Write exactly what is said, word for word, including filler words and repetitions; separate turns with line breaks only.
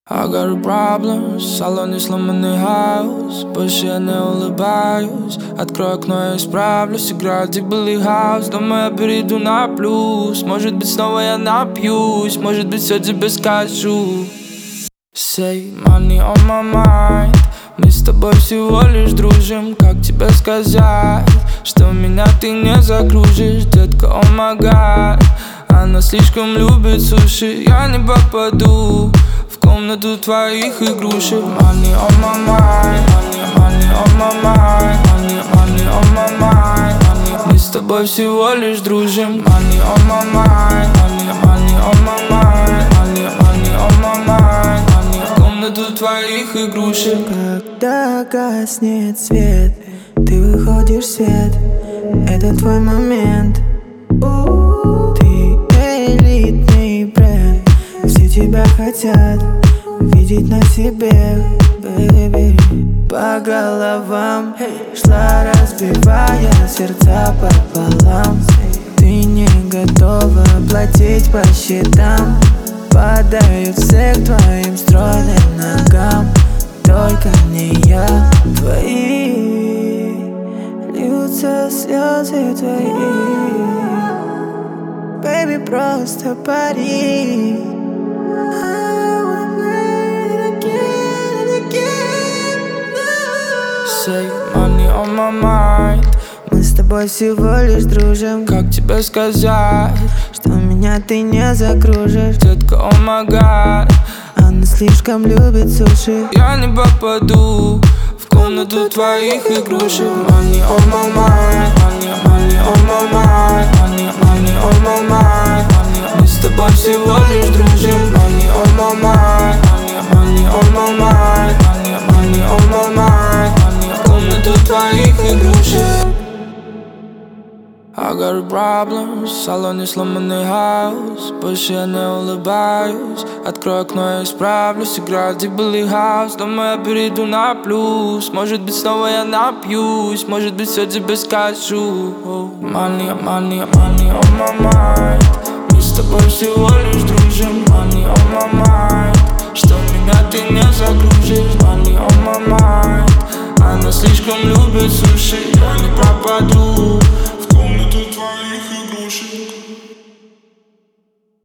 I got a problem, в салоне сломанный хаус. Больше я не улыбаюсь. Открой окно, я исправлюсь. Играет дебилый хаус. Думаю, я перейду на плюс. Может быть, снова я напьюсь. Может быть, все тебе скажу. Say money on my mind. Мы с тобой всего лишь дружим. Как тебе сказать, что меня ты не закружишь? Детка, oh my god. Она слишком любит суши. Я не попаду в комнату твоих игрушек. Money on my mind. Money, money on my mind. Money, money on my mind. Money. Мы с тобой всего лишь дружим. Money on my mind. Money, money on my mind. Money, money on my mind. Money. В комнату твоих игрушек.
Когда гаснет свет, ты выходишь в свет. Это твой момент. Ты элитный бренд. Все тебя хотят видеть на себе, baby. По головам шла, разбивая сердца пополам. Ты не готова платить по счетам. Падают все к твоим стройным ногам. Только не я. Твои льются слезы твои. Baby, просто пари.
Say money on my mind.
Мы с тобой всего лишь дружим.
Как тебе сказать,
что меня ты не закружишь?
Детка, oh my god.
Она слишком любит суши.
Я не попаду в комнату твоих игрушек. Money on my mind. Money, money on my mind. Money, money on my mind. Money. Мы с тобой всего лишь дружим. Money on my mind. Money, money on my mind. Money, money on my mind. Money. В комнату твоих игрушек. I got a problem, в салоне сломанный хаус. Больше я не улыбаюсь. Открой окно, я исправлюсь. Играет дебилый хаус. Думаю, я перейду на плюс. Может быть, снова я напьюсь. Может быть, все тебе скажу. Money, money, money on my mind. Мы с тобой всего лишь дружим. Money on my mind. Что меня ты не загружишь? Money on my mind. Она слишком любит суши. Я не пропаду